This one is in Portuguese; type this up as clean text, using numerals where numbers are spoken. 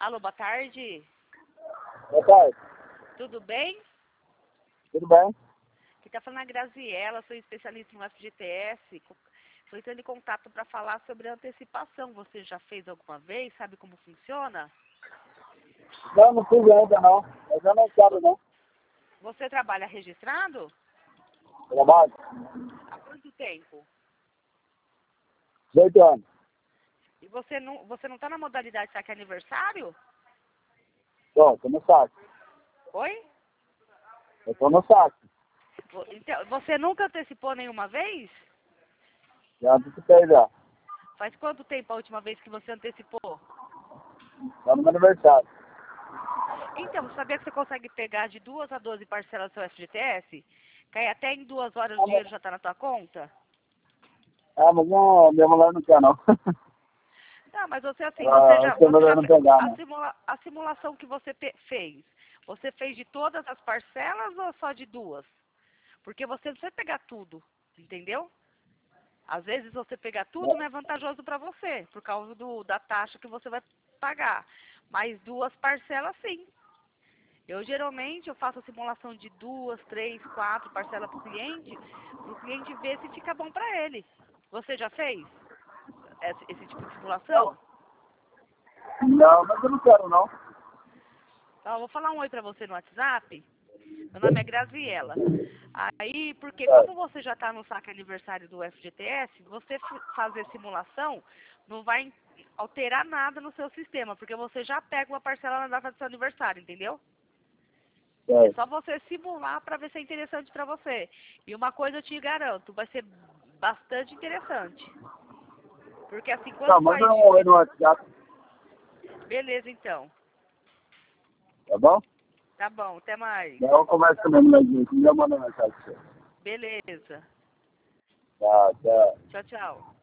Alô, boa tarde. Boa tarde. Tudo bem? Tudo bem? Aqui tá falando a Graziela, sou especialista em FGTS. Estou entrando em contato para falar sobre a antecipação. Você já fez alguma vez? Sabe como funciona? Não fiz ainda não. Eu já não quero não. Você trabalha registrado? Trabalho. Há quanto tempo? 18 anos. E você não está na modalidade saque aniversário? Tô no saque. Oi? Eu tô no saque. Então, você nunca antecipou nenhuma vez? Já antecipei já. Faz quanto tempo a última vez que você antecipou? Tá no meu aniversário. Então, você sabia que você consegue pegar de 2 a 12 parcelas do seu FGTS? Cai até em 2 horas o dinheiro já está na tua conta? Mas não, minha mulher não quer não. Não, mas você assim, Minha mulher não pegar, né? a simulação que você fez, você fez de todas as parcelas ou só de 2? Porque você não precisa pegar tudo, entendeu? Às vezes você pegar tudo não é vantajoso para você, por causa da taxa que você vai pagar. Mas 2 parcelas sim. Eu geralmente faço a simulação de 2, 3, 4 parcelas para o cliente ver se fica bom para ele. Você já fez esse tipo de simulação? Não, mas eu não quero não. Então, eu vou falar um oi para você no WhatsApp. Meu nome é Graziela. Aí, porque É. como você já está no saque aniversário do FGTS, você fazer simulação não vai alterar nada no seu sistema, porque você já pega uma parcela na data do seu aniversário, entendeu? É É. só você simular para ver se é interessante para você. E uma coisa eu te garanto, vai ser bastante interessante. Porque assim, Não, quando manda faz... um oi no WhatsApp, Beleza, então. tá bom? Tá bom, até mais. Daí eu converso com a minha mulherzinha, que já manda mensagem pra você. Beleza. Tá, tchau. Tchau, tchau.